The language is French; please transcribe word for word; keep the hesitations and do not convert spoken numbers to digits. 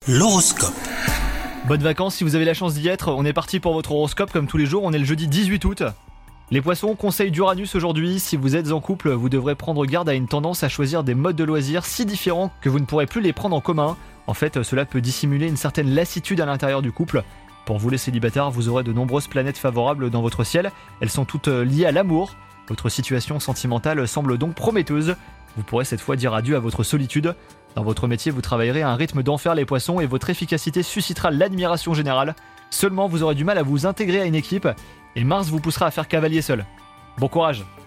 L'horoscope. Bonnes vacances si vous avez la chance d'y être, on est parti pour votre horoscope comme tous les jours, on est le jeudi dix-huit août. Les poissons, conseil d'Uranus aujourd'hui, si vous êtes en couple, vous devrez prendre garde à une tendance à choisir des modes de loisirs si différents que vous ne pourrez plus les prendre en commun. En fait, cela peut dissimuler une certaine lassitude à l'intérieur du couple. Pour vous les célibataires, vous aurez de nombreuses planètes favorables dans votre ciel, elles sont toutes liées à l'amour. Votre situation sentimentale semble donc prometteuse. Vous pourrez cette fois dire adieu à votre solitude. Dans votre métier, vous travaillerez à un rythme d'enfer les poissons et votre efficacité suscitera l'admiration générale. Seulement, vous aurez du mal à vous intégrer à une équipe et Mars vous poussera à faire cavalier seul. Bon courage!